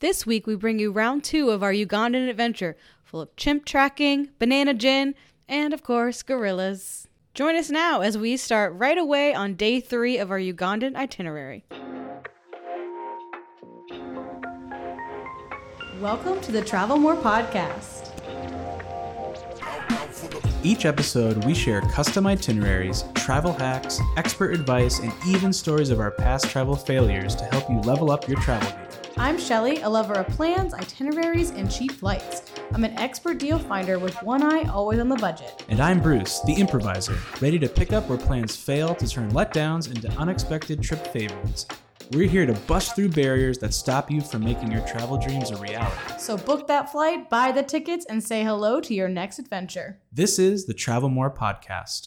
This week we bring you round 2 of our Ugandan adventure, full of chimp tracking, banana gin, and of course, gorillas. Join us now as we start right away on day 3 of our Ugandan itinerary. Welcome to the Travel More podcast. Each episode, we share custom itineraries, travel hacks, expert advice, and even stories of our past travel failures to help you level up your travel game. I'm Shelly, a lover of plans, itineraries, and cheap flights. I'm an expert deal finder with one eye always on the budget. And I'm Bruce, the improviser, ready to pick up where plans fail to turn letdowns into unexpected trip favorites. We're here to bust through barriers that stop you from making your travel dreams a reality. So book that flight, buy the tickets, and say hello to your next adventure. This is the Travel More podcast.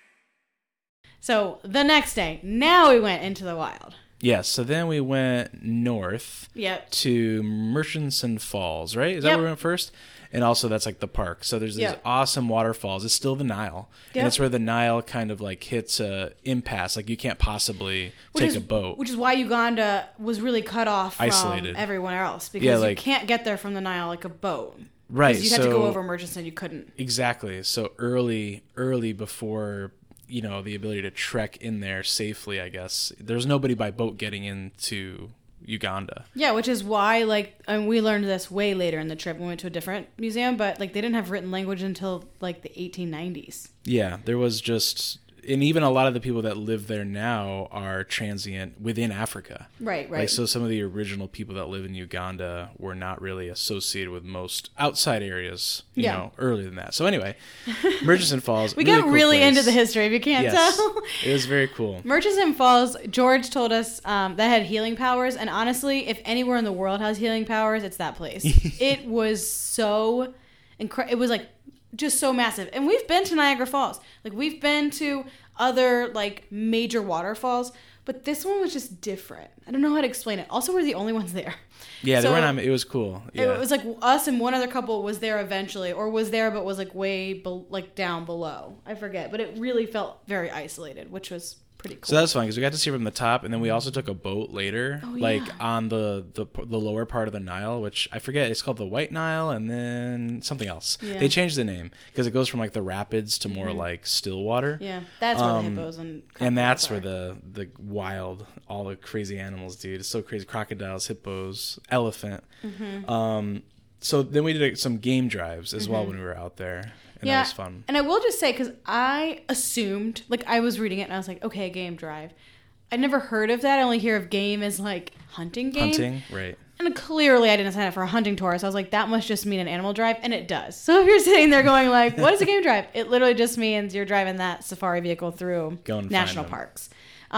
So the next day, now we went into the wild. Yes, so then we went north to Murchison Falls, right? Is that where we went first? And also that's like the park. So there's these awesome waterfalls. It's still the Nile. And it's where the Nile kind of like hits a impasse. Like you can't possibly take a boat. Which is why Uganda was really cut off isolated from everyone else. Because you can't get there from the Nile like a boat. Right. Because you had to go over Murchison, you couldn't. Exactly. So early before, you know, the ability to trek in there safely, I guess. There's nobody by boat getting into Uganda. Yeah, which is why, we learned this way later in the trip. We went to a different museum, but, they didn't have written language until, the 1890s. Yeah, there was just... And even a lot of the people that live there now are transient within Africa. Right. So some of the original people that live in Uganda were not really associated with most outside areas, you know, earlier than that. So anyway, Murchison Falls. We got really into the history, if you can't tell. It was very cool. Murchison Falls, George told us that had healing powers. And honestly, if anywhere in the world has healing powers, it's that place. It was so incredible. It was just so massive. And we've been to Niagara Falls. We've been to other, major waterfalls. But this one was just different. I don't know how to explain it. Also, we're the only ones there. Yeah, so, it was cool. Yeah. It was us and one other couple was there eventually. Or was there but was, way down below. I forget. But it really felt very isolated, which was pretty cool. So that was fun because we got to see from the top, and then we also took a boat later, on the lower part of the Nile, which I forget. It's called the White Nile, and then something else. Yeah. They changed the name because it goes from the rapids to more still water. Yeah, that's where the hippos and that's where the wild, all the crazy animals, dude. It's so crazy. Crocodiles, hippos, elephant. Mm-hmm. So then we did some game drives as well when we were out there. And that was fun. And I will just say, because I assumed, I was reading it and I was like, okay, game drive. I'd never heard of that. I only hear of game as hunting game. Hunting, right. And clearly I didn't sign up for a hunting tour. So I was like, that must just mean an animal drive. And it does. So if you're sitting there going what is a game drive? It literally just means you're driving that safari vehicle through national parks.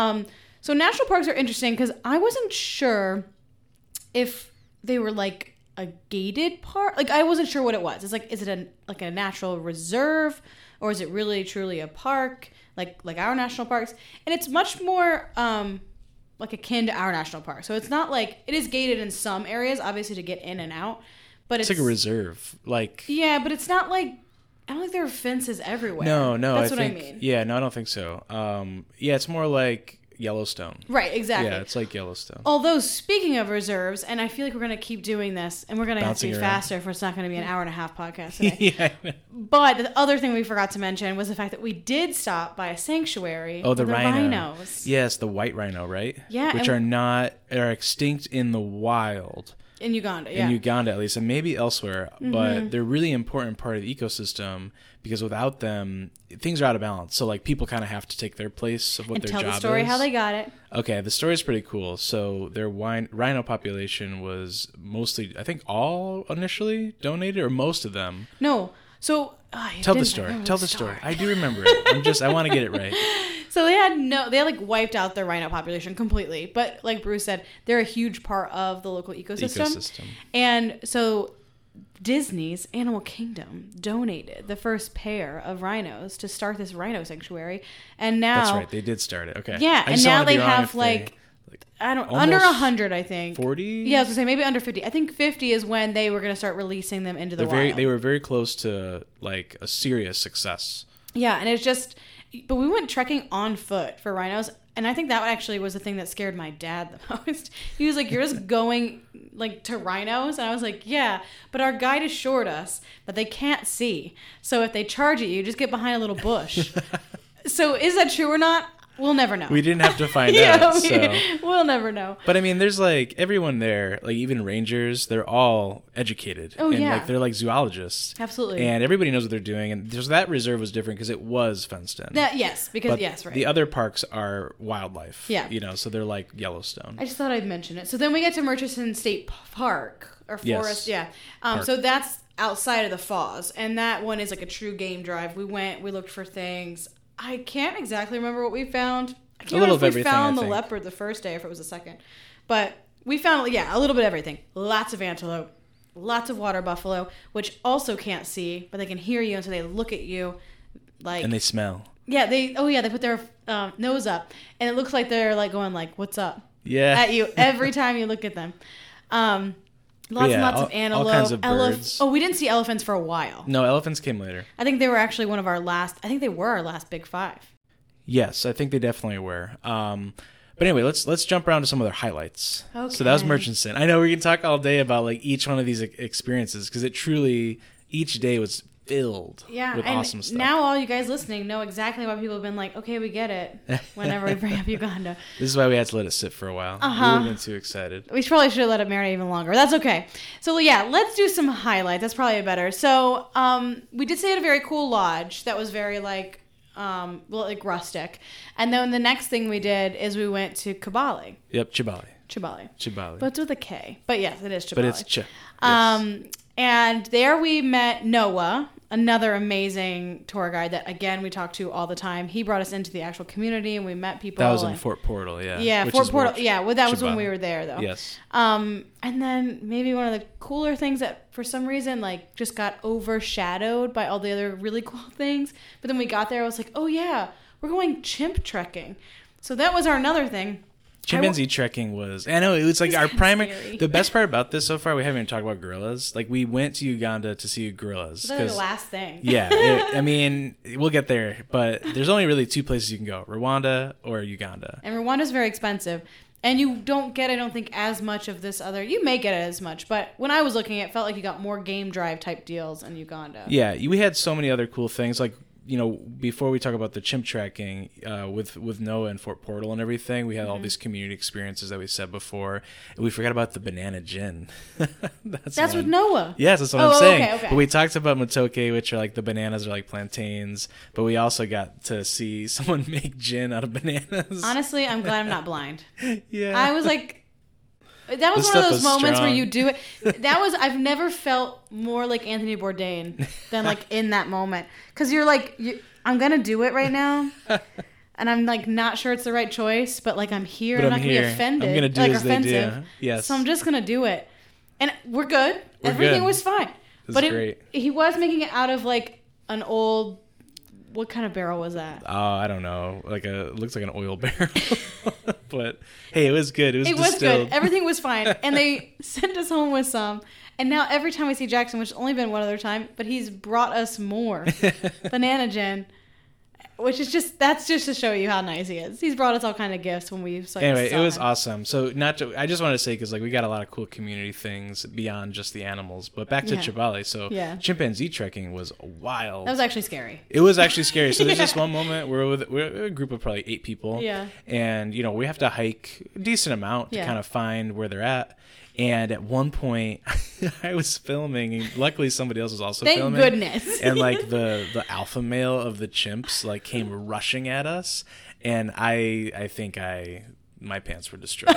So national parks are interesting because I wasn't sure if they were a gated park. I wasn't sure what it was. It's is it a natural reserve, or is it really truly a park like our national parks? And it's much more akin to our national park. So it's not it is gated in some areas, obviously, to get in and out, but it's like a reserve. Yeah, but it's not I don't think there are fences everywhere. No, that's I mean. Yeah, no, I don't think so. It's more like Yellowstone. Right, exactly. Yeah, it's like Yellowstone. Although, speaking of reserves, and I feel like we're going to keep doing this, and we're going to have to be faster if it's not going to be an hour and a half podcast today. Yeah. But the other thing we forgot to mention was the fact that we did stop by a sanctuary. Oh, the rhinos. Yes, the white rhino, right? Yeah. Which are extinct in the wild. In Uganda, yeah. In Uganda, at least, and maybe elsewhere. Mm-hmm. But they're a really important part of the ecosystem because without them, things are out of balance. So, people kind of have to take their place of what their job is. Tell the story how they got it. Okay, the story is pretty cool. So, their rhino population was mostly, I think, all initially donated, or most of them. No. So, tell the story. Tell the story. I do remember it. I want to get it right. So they had wiped out their rhino population completely. But like Bruce said, they're a huge part of the local ecosystem. And so Disney's Animal Kingdom donated the first pair of rhinos to start this rhino sanctuary. And now... That's right. They did start it. Okay. Yeah. And now they have under 100, I think. 40? Yeah, I was going to say maybe under 50. I think 50 is when they were going to start releasing them into the wild. They were very close to a serious success. Yeah. And it's just... But we went trekking on foot for rhinos, And I think that actually was the thing that scared my dad the most. He was like, you're just going like to rhinos? And I was like, yeah, but our guide assured us that they can't see. So if they charge at you, just get behind a little bush. So is that true or not? We'll never know. We didn't have to find out. So. We'll never know. But I mean, there's like everyone there, like even rangers, they're all educated. Oh, and yeah. like they're like zoologists. Absolutely. And everybody knows what they're doing. And there's that reserve was different because it was fenced in. Yes, right. The other parks are wildlife. Yeah. You know, so they're like Yellowstone. I just thought I'd mention it. So then we get to Murchison State Park or Forest. Yes. Yeah. So that's outside of the falls. And that one is like a true game drive. We went, we looked for things. I can't exactly remember what we found. I can't remember if we found the leopard the first day or if it was the second. But we found, a little bit of everything. Lots of antelope, lots of water buffalo, which also can't see, but they can hear you, and so they look at you like... And they smell. Yeah, they put their nose up, and it looks like they're like going like, what's up? Yeah. At you every time you look at them. Lots and lots of antelope. All kinds of birds. We didn't see elephants for a while. No, elephants came later. I think they were actually one of our last... I think they were our last big five. Yes, I think they definitely were. But anyway, let's jump around to some other highlights. Okay. So that was Murchison. I know we can talk all day about like each one of these experiences because it truly, each day was filled with awesome stuff. Now all you guys listening know exactly why people have been like, okay, we get it whenever we bring up Uganda. This is why we had to let it sit for a while. We would have been too excited. We probably should have let it marinate even longer. That's okay. So yeah, let's do some highlights. That's probably better. So we did stay at a very cool lodge that was very like rustic. And then the next thing we did is we went to Kibale. Yep, Chibale. But it's with a K. But yes, it is Chibale. But it's Yes. And there we met Noah, another amazing tour guide that, again, we talk to all the time. He brought us into the actual community, and we met people. That was in Fort Portal, yeah. Yeah, Fort Portal. Yeah, well, that was when we were there, though. Yes. And then maybe one of the cooler things that, for some reason, like, just got overshadowed by all the other really cool things. But then we got there, I was like, oh, yeah, we're going chimp trekking. So that was our another thing. Chimpanzee trekking was... I know, it was like our primary... Scary. The best part about this so far, we haven't even talked about gorillas. Like, we went to Uganda to see gorillas. That was the last thing. Yeah. I mean, we'll get there. But there's only really two places you can go. Rwanda or Uganda. And Rwanda's very expensive. And you don't get, I don't think, as much of this other... You may get it as much. But when I was looking, it felt like you got more game drive type deals in Uganda. Yeah. We had so many other cool things. Like... You know, before we talk about the chimp tracking with Noah and Fort Portal and everything, we had all these community experiences that we said before. And we forgot about the banana gin. That's with Noah. Yes, that's what I'm saying. Okay. But we talked about matoke, which are like the bananas are like plantains. But we also got to see someone make gin out of bananas. Honestly, I'm glad I'm not blind. Yeah. I was like... That was one of those moments where you do it. I've never felt more like Anthony Bourdain than like in that moment. Because you're like, I'm going to do it right now. And I'm like not sure it's the right choice. But like I'm here. I'm not going to be offended. I'm going to do like as offensive. They do. Yes. So I'm just going to do it. And we're good. Everything was fine. Great. He was making it out of like an old... What kind of barrel was that? Oh, I don't know. It looks like an oil barrel. But hey, it was good. It was distilled. Good. Everything was fine. And they sent us home with some. And now every time we see Jackson, which has only been one other time, but he's brought us more banana gin. Which is that's just to show you how nice he is. He's brought us all kind of gifts when we Anyway, it was awesome. So I just want to say, because like we got a lot of cool community things beyond just the animals. But back to Chibale. So chimpanzee trekking was wild. That was actually scary. It was actually scary. So there's this one moment we're a group of probably 8 people. Yeah. And we have to hike a decent amount to kind of find where they're at. And at one point, I was filming, and luckily somebody else was also filming. Thank goodness. And like the alpha male of the chimps like came rushing at us, and I think my pants were destroyed.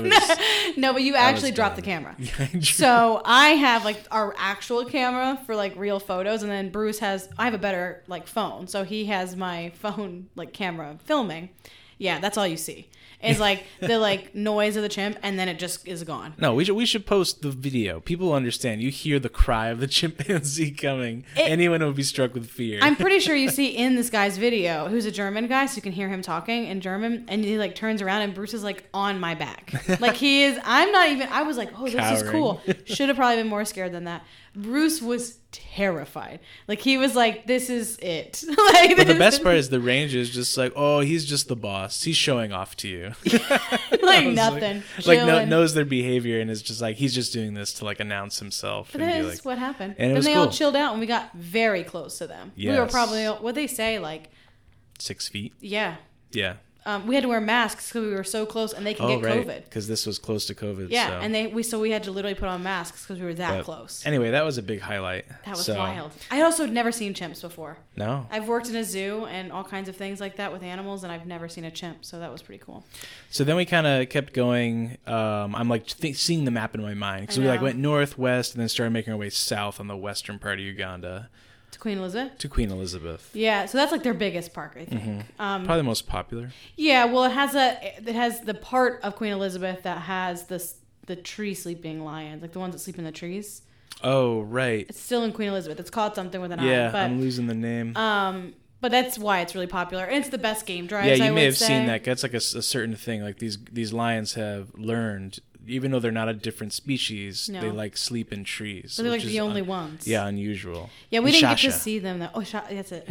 No, but you actually dropped the camera. So I have like our actual camera for like real photos, and then Bruce I have a better like phone, so he has my phone like camera filming. Yeah, that's all you see. Is like the like noise of the chimp, and then it just is gone. No, we should post the video. People understand. You hear the cry of the chimpanzee coming. Anyone would be struck with fear. I'm pretty sure you see in this guy's video, who's a German guy, so you can hear him talking in German, and he like turns around and Bruce is like on my back. Like he is. I was like, oh, this is cool. Should have probably been more scared than that. Bruce was terrified. Like, he was like, this is it. Like, but the best part is the ranger is just like, oh, he's just the boss. He's showing off to you. Like, nothing. Knows their behavior and is just like, he's just doing this to, like, announce himself. But that is what happened. And then they cool. all chilled out, and we got very close to them. Yes. We were probably, what'd they say, like... 6 feet? Yeah. Yeah. We had to wear masks because we were so close, and they can get COVID. Because this was close to COVID. Yeah, so. and we had to literally put on masks because we were that close. Anyway, that was a big highlight. That was wild. I also had never seen chimps before. No. I've worked in a zoo and all kinds of things like that with animals, and I've never seen a chimp, so that was pretty cool. So then we kind of kept going. I'm like seeing the map in my mind because we like went northwest and then started making our way south on the western part of Uganda. To Queen Elizabeth? Yeah, so that's like their biggest park, I think. Mm-hmm. Probably the most popular. Yeah, well, it has the part of Queen Elizabeth that has the tree sleeping lions, like the ones that sleep in the trees. Oh, right. It's still in Queen Elizabeth. It's called something with an I. Yeah, I'm losing the name. But that's why it's really popular. And it's the best game drives, Yeah, you may have seen that. That's like a certain thing. Like these lions have learned... Even though they're not a different species, they like sleep in trees. But they're like the only ones. Yeah, unusual. Yeah, we didn't get to see them though. Oh, that's it.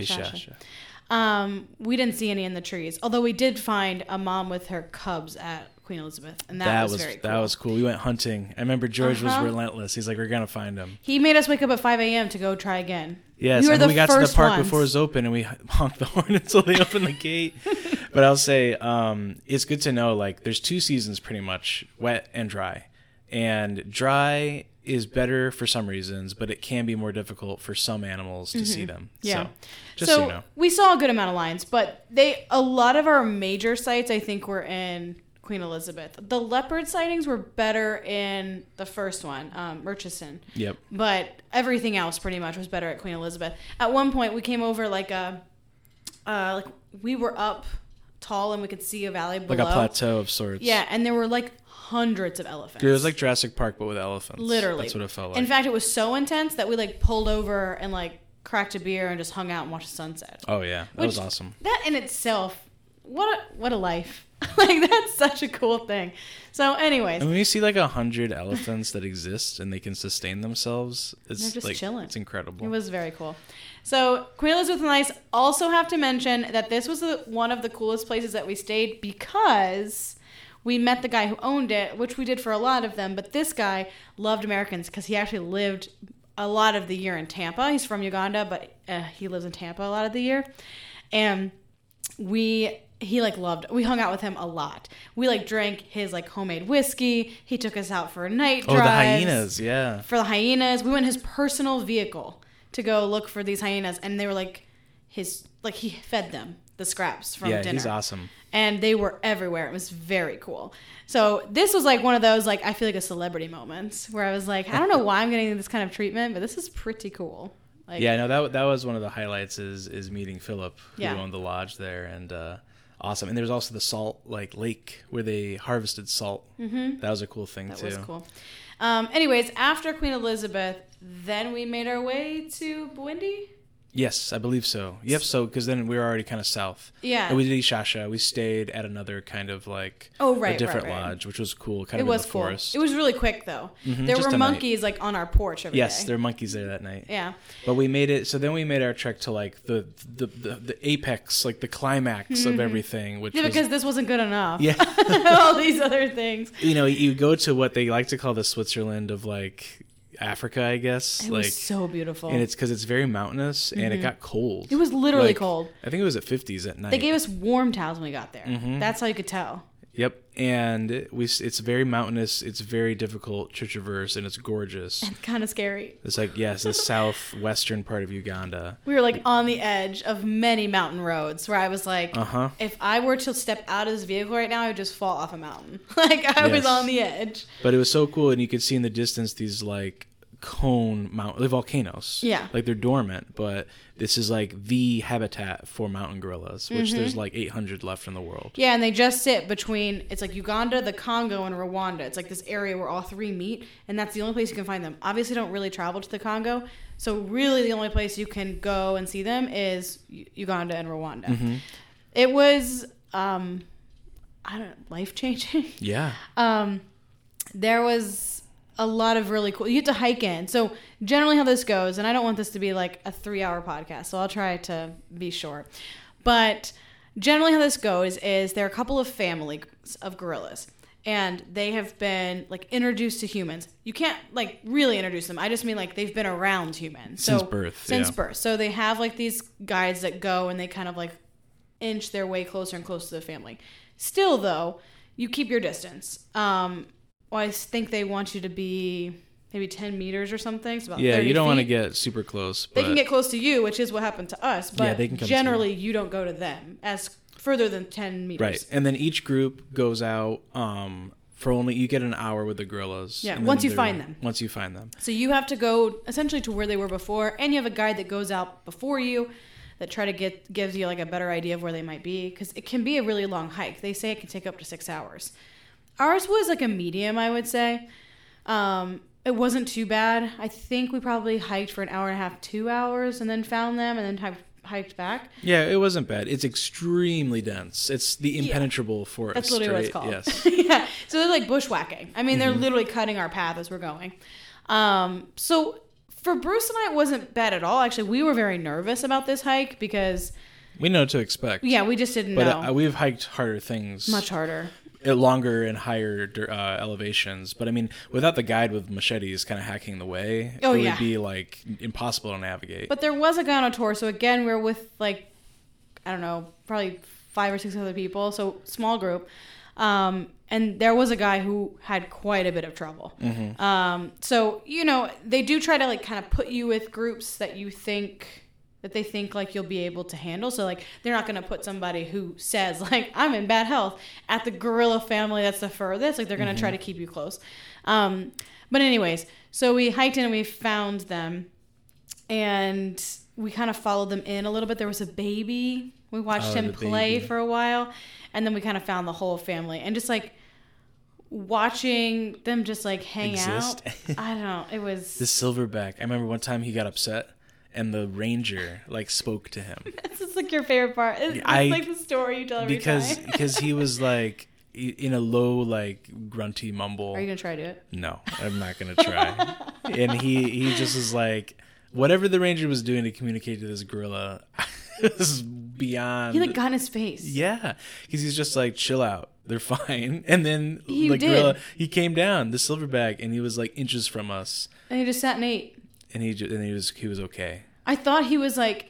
Ishasha. We didn't see any in the trees. Although we did find a mom with her cubs at Queen Elizabeth, and that was very cool. That was cool. We went hunting. I remember George was relentless. He's like, "We're gonna find them." He made us wake up at 5 a.m. to go try again. Yes, we got to the park before it was open, and we honked the horn until they opened the gate. But I'll say, it's good to know, like, there's 2 seasons pretty much, wet and dry. And dry is better for some reasons, but it can be more difficult for some animals to see them. Yeah. So you know. We saw a good amount of lions, but a lot of our major sites, I think, were in Queen Elizabeth. The leopard sightings were better in the first one, Murchison. Yep. But everything else pretty much was better at Queen Elizabeth. At one point, we came over like we were up tall and we could see a valley below. Like a plateau of sorts. Yeah, and there were like hundreds of elephants. Dude, it was like Jurassic Park, but with elephants. Literally. That's what it felt like. In fact, it was so intense that we like pulled over and like cracked a beer and just hung out and watched the sunset. Oh yeah, that was awesome. That in itself, what a life. Like, that's such a cool thing. So anyways. And when you see like 100 elephants that exist and they can sustain themselves, it's they're just like chilling. It's incredible. It was very cool. So Queen Elizabeth and I also have to mention that this was one of the coolest places that we stayed because we met the guy who owned it, which we did for a lot of them. But this guy loved Americans because he actually lived a lot of the year in Tampa. He's from Uganda, but he lives in Tampa a lot of the year. And we hung out with him a lot. We like drank his like homemade whiskey. He took us out for night drives. Oh, the hyenas, yeah. For the hyenas. We went in his personal vehicle to go look for these hyenas, and they were like he fed them the scraps from dinner. Yeah, he's awesome. And they were everywhere. It was very cool. So this was like one of those, like, I feel like a celebrity moments where I was like, I don't know why I'm getting this kind of treatment, but this is pretty cool. Like, yeah, no, that was one of the highlights is meeting Philip, who owned the lodge there, and awesome. And there's also the salt lake where they harvested salt. Mm-hmm. That was a cool thing too. That was cool. Anyways, after Queen Elizabeth, then we made our way to Bwindi. Yes, I believe so. Yep, so because then we were already kind of south. Yeah. And we did Ishasha. We stayed at another kind of like a different lodge, which was cool. Kind of in the forest. It was really quick though. Mm-hmm, there were monkeys like on our porch every day. Yes, there were monkeys there that night. Yeah. But we made it. So then we made our trek to like the apex, like the climax of everything. Which because this wasn't good enough. Yeah. All these other things. You know, you go to what they like to call the Switzerland of like Africa, I guess. It was so beautiful. And it's because it's very mountainous and it got cold. It was literally cold. I think it was at 50s at night. They gave us warm towels when we got there. Mm-hmm. That's how you could tell. Yep. And it's very mountainous. It's very difficult to traverse and it's gorgeous. And kind of scary. It's like, yes, the southwestern part of Uganda. We were like on the edge of many mountain roads where I was like, if I were to step out of this vehicle right now, I would just fall off a mountain. Like I was on the edge. But it was so cool. And you could see in the distance these like cone mountain volcanoes. Yeah. Like they're dormant, but this is like the habitat for mountain gorillas, which there's like 800 left in the world. Yeah, and they just sit between, it's like Uganda, the Congo, and Rwanda. It's like this area where all three meet, and that's the only place you can find them. Obviously, don't really travel to the Congo, so really the only place you can go and see them is Uganda and Rwanda. Mm-hmm. It was, life-changing. Yeah. There was a lot of really cool, you get to hike in. So generally how this goes, and I don't want this to be like a 3-hour podcast, so I'll try to be short. But generally how this goes is there are a couple of families of gorillas. And they have been like introduced to humans. You can't like really introduce them. I just mean like they've been around humans. Since birth. Since birth. So they have like these guides that go and they kind of like inch their way closer and closer to the family. Still though, you keep your distance. I think they want you to be maybe 10 meters or something. So about 30 you don't feet. Want to get super close. But... They can get close to you, which is what happened to us. But they can come generally you don't go to them as further than 10 meters. Right. And then each group goes out for only, you get an hour with the gorillas. Yeah, once you find them. Once you find them. So you have to go essentially to where they were before, and you have a guide that goes out before you that gives you like a better idea of where they might be, because it can be a really long hike. They say it can take up to 6 hours. Ours was like a medium, I would say. It wasn't too bad. I think we probably hiked for an hour and a half, 2 hours, and then found them, and then hiked back. Yeah, it wasn't bad. It's extremely dense. It's the impenetrable forest. That's literally what it's called. Yes. Yeah. So they're like bushwhacking. I mean, they're literally cutting our path as we're going. So for Bruce and I, it wasn't bad at all. Actually, we were very nervous about this hike because we know what to expect. Yeah, we just didn't know. But we've hiked harder things. Much harder. Longer and higher elevations. But I mean, without the guide with machetes kind of hacking the way, it would be like impossible to navigate. But there was a guy on a tour. So again, we're with like, I don't know, probably 5 or 6 other people. So small group. And there was a guy who had quite a bit of trouble. Mm-hmm. So, they do try to like kind of put you with groups that they think like you'll be able to handle. So like they're not going to put somebody who says like I'm in bad health at the gorilla family that's the furthest. Like they're going to try to keep you close. But anyways, so we hiked in and we found them and we kind of followed them in a little bit. There was a baby. We watched him play for a while, and then we kind of found the whole family and just like watching them just like hang out. I don't know. It was the silverback. I remember one time he got upset. And the ranger like spoke to him. This is like your favorite part. It's like the story you tell every time. Because he was like in a low like grunty mumble. Are you gonna try to do it? No, I'm not gonna try. And he just was like, whatever the ranger was doing to communicate to this gorilla was beyond. He like got in his face. Yeah, because he's just like, chill out. They're fine. And then gorilla, he came down the silverback and he was like inches from us. And he just sat and ate. And he was okay. I thought he was like,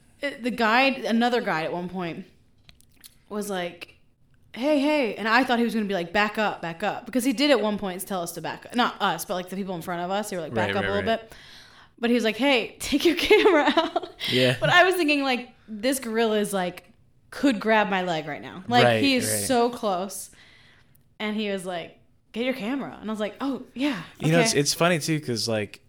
another guide at one point was like, hey. And I thought he was going to be like, back up. Because he did at one point tell us to back up. Not us, but like the people in front of us. They were like, back up a little bit. But he was like, hey, take your camera out. Yeah. But I was thinking like, this gorilla is like, could grab my leg right now. Like he is so close. And he was like, get your camera. And I was like, oh, yeah. Okay. It's funny too, because like,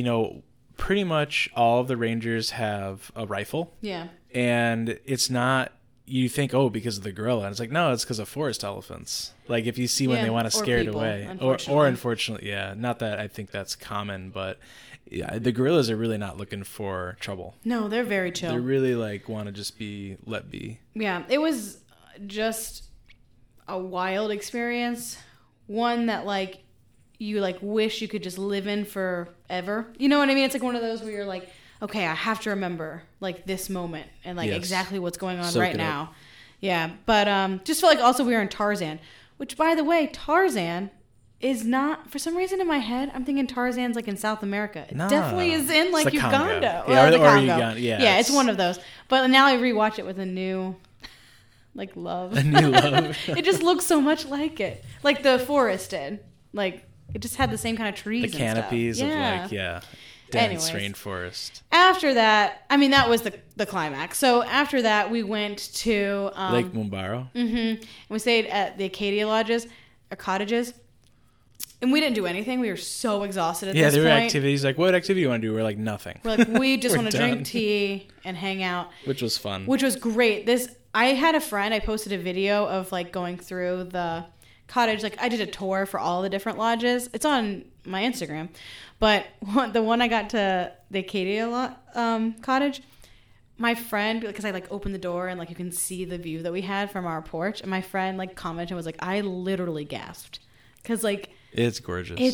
pretty much all of the rangers have a rifle. Yeah. And it's not, you think, because of the gorilla. And it's like, no, it's because of forest elephants. Like if you see when they want to scare it away. Or unfortunately, yeah. Not that I think that's common, but yeah, the gorillas are really not looking for trouble. No, they're very chill. They really like want to just be let be. Yeah. It was just a wild experience. One that like, you like wish you could just live in forever. You know what I mean? It's like one of those where you're like, okay, I have to remember like this moment and like exactly what's going on right now. Yeah. But just felt like also we were in Tarzan, which by the way, Tarzan is not, for some reason in my head, I'm thinking Tarzan's like in South America. It definitely is in like Uganda. Yeah, or Uganda. Yeah, it's one of those. But now I rewatch it with a new like love. A new love. It just looks so much like it. Like the forest did. Like it just had the same kind of trees. The canopies and stuff. Of dense rainforest. After that, I mean, that was the climax. So after that, we went to Lake Mumbaro. Mm-hmm. And we stayed at the Acadia lodges or cottages. And we didn't do anything. We were so exhausted at this point. Yeah, there were activities. Like, what activity do you want to do? We're like, nothing. We're like, we just want to drink tea and hang out. Which was fun. Which was great. I had a friend. I posted a video of like going through the cottage. Like I did a tour for all the different lodges. It's on my Instagram. But the one I got to the Acadia cottage, my friend, because I like opened the door and like you can see the view that we had from our porch. And my friend like commented and was like, I literally gasped. Because like... It's gorgeous. It's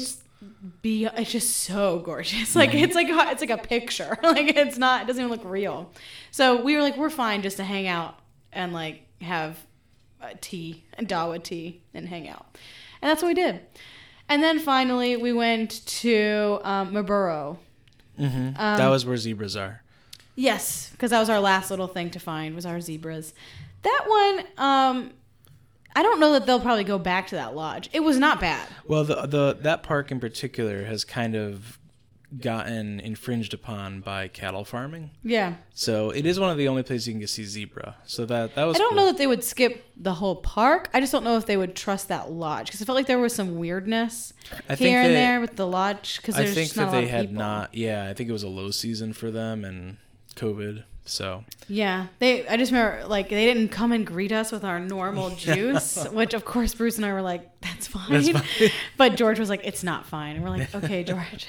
it's just so gorgeous. Like it's like a picture. Like it doesn't even look real. So we were like, we're fine just to hang out and like have tea and dawa tea and hang out. And that's what we did. And then finally we went to Marlborough. Mm-hmm. That was where zebras are. Yes, because that was our last little thing to find was our zebras. That one, I don't know that they'll probably go back to that lodge. It was not bad. Well, that park in particular has kind of gotten infringed upon by cattle farming. Yeah. So it is one of the only places you can see zebra. So that was. I don't know that they would skip the whole park. I just don't know if they would trust that lodge because I felt like there was some weirdness here and there with the lodge because there's just not a lot of people. I think it was a low season for them and COVID. So yeah, I just remember like they didn't come and greet us with our normal juice, which of course Bruce and I were like, that's fine. But George was like, it's not fine, and we're like, okay, George.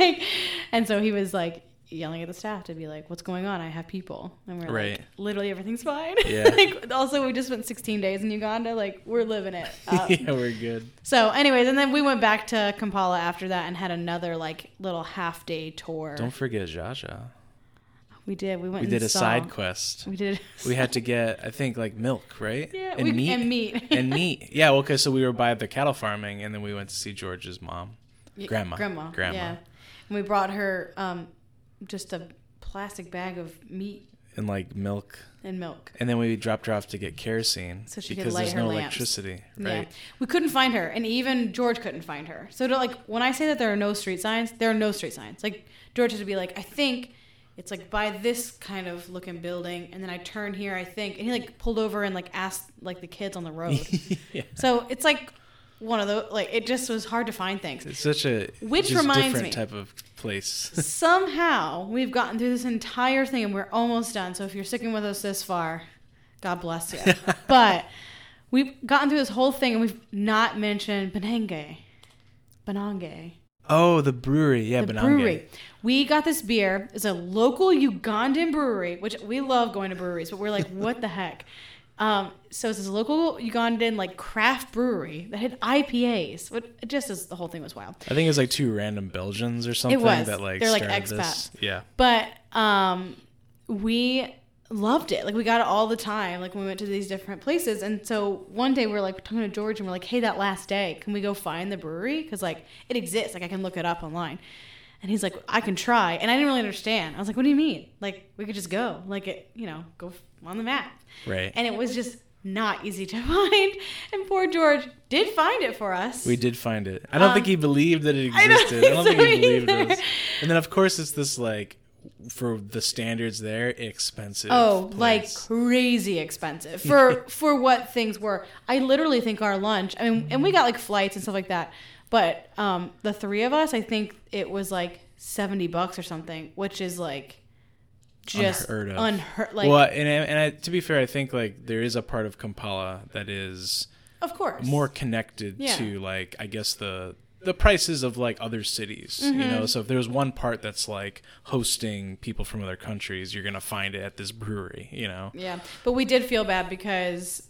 And so he was like yelling at the staff to be like, what's going on? I have people, and we're like, literally everything's fine. Yeah. Like also we just spent 16 days in Uganda, like we're living it up. Yeah, we're good. So anyways, and then we went back to Kampala after that and had another like little half day tour. Don't forget Jaja. We did. We did a side quest. We did. We had to get, I think, like milk, right? Yeah, and meat. And meat. Yeah, well, okay, so we were by the cattle farming, and then we went to see George's mom. Grandma. Yeah. And we brought her just a plastic bag of meat. And like milk. And milk. And then we dropped her off to get kerosene. So she could light her lamps. Because there's no electricity, right? Yeah. We couldn't find her, and even George couldn't find her. So when I say that there are no street signs, there are no street signs. Like George had to be like, I think it's like by this kind of looking building, and then I turn here, I think, and he like pulled over and like asked like the kids on the road. Yeah. So it's like one of those, like it just was hard to find things. It's such a different type of place. Somehow we've gotten through this entire thing and we're almost done. So if you're sticking with us this far, God bless you. But we've gotten through this whole thing and we've not mentioned Benange. Oh, the brewery. Yeah, the brewery. We got this beer. It's a local Ugandan brewery, which we love going to breweries, but we're like, what the heck? So it's this local Ugandan like craft brewery that had IPAs. It just is, the whole thing was wild. I think it was like two random Belgians or something. It was. That like they're like expats. This. Yeah. But we loved it. Like we got it all the time. Like when we went to these different places. And so one day we're like talking to George and we're like, hey, that last day, can we go find the brewery? Because like it exists. Like I can look it up online. And he's like, I can try. And I didn't really understand. I was like, what do you mean? Like we could just go. Like it, go on the map. Right. And it was just not easy to find. And poor George did find it for us. We did find it. I don't think he believed that it existed. I don't think he believed it. And then of course it's this like, for the standards there, expensive. Oh, place. Like crazy expensive for what things were. I literally think our lunch, I mean, and we got like flights and stuff like that, but the three of us, I think it was like $70 or something, which is like just unheard. Like, well, and to be fair, I think like there is a part of Kampala that is, of course, more connected to like, I guess the prices of like other cities, so if there's one part that's like hosting people from other countries, you're going to find it at this brewery, Yeah. But we did feel bad because,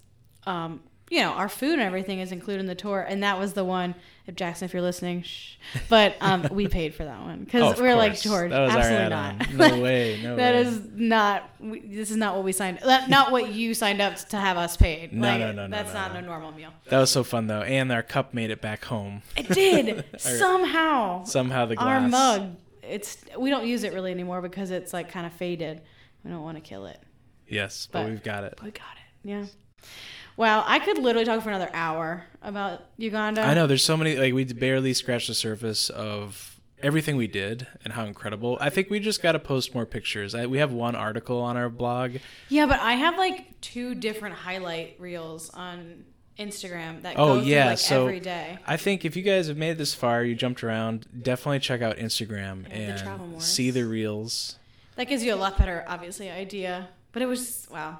our food and everything is included in the tour. And that was the one, if Jackson, if you're listening, shh. But we paid for that one because we're like, George, absolutely not. No way. That is not, this is not what we signed, not what you signed up to have us paid. No. That's not a normal meal. That was so fun though. And our cup made it back home. It did. Somehow the glass. Our mug, we don't use it really anymore because it's like kind of faded. We don't want to kill it. Yes, but we've got it. We got it. Yeah. Wow, I could literally talk for another hour about Uganda. I know, there's so many, like we barely scratched the surface of everything we did and how incredible. I think we just got to post more pictures. We have one article on our blog. Yeah, but I have like 2 different highlight reels on Instagram that go through like every day. I think if you guys have made it this far, you jumped around, definitely check out Instagram and see the reels. That gives you a lot better, obviously, idea. But it was, wow.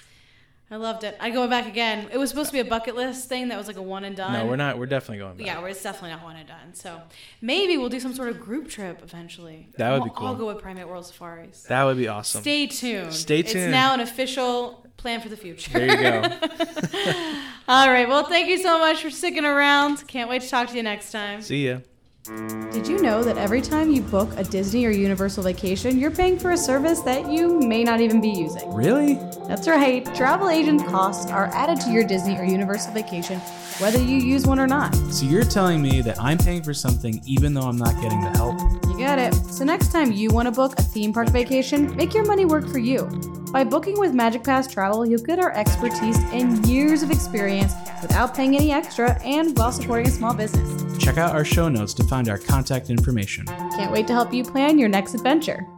I loved it. I'd go back again. It was supposed to be a bucket list thing that was like a one and done. No, we're not. We're definitely going back. Yeah, it's definitely not one and done. So maybe we'll do some sort of group trip eventually. That would be cool. I'll go with Primate World Safaris. That would be awesome. Stay tuned. It's now an official plan for the future. There you go. All right. Well, thank you so much for sticking around. Can't wait to talk to you next time. See ya. Did you know that every time you book a Disney or Universal vacation, you're paying for a service that you may not even be using? Really? That's right. Travel agent costs are added to your Disney or Universal vacation, whether you use one or not. So you're telling me that I'm paying for something even though I'm not getting the help? You got it. So next time you want to book a theme park vacation, make your money work for you. By booking with Magic Pass Travel, you'll get our expertise and years of experience without paying any extra and while supporting a small business. Check out our show notes to find our contact information. Can't wait to help you plan your next adventure.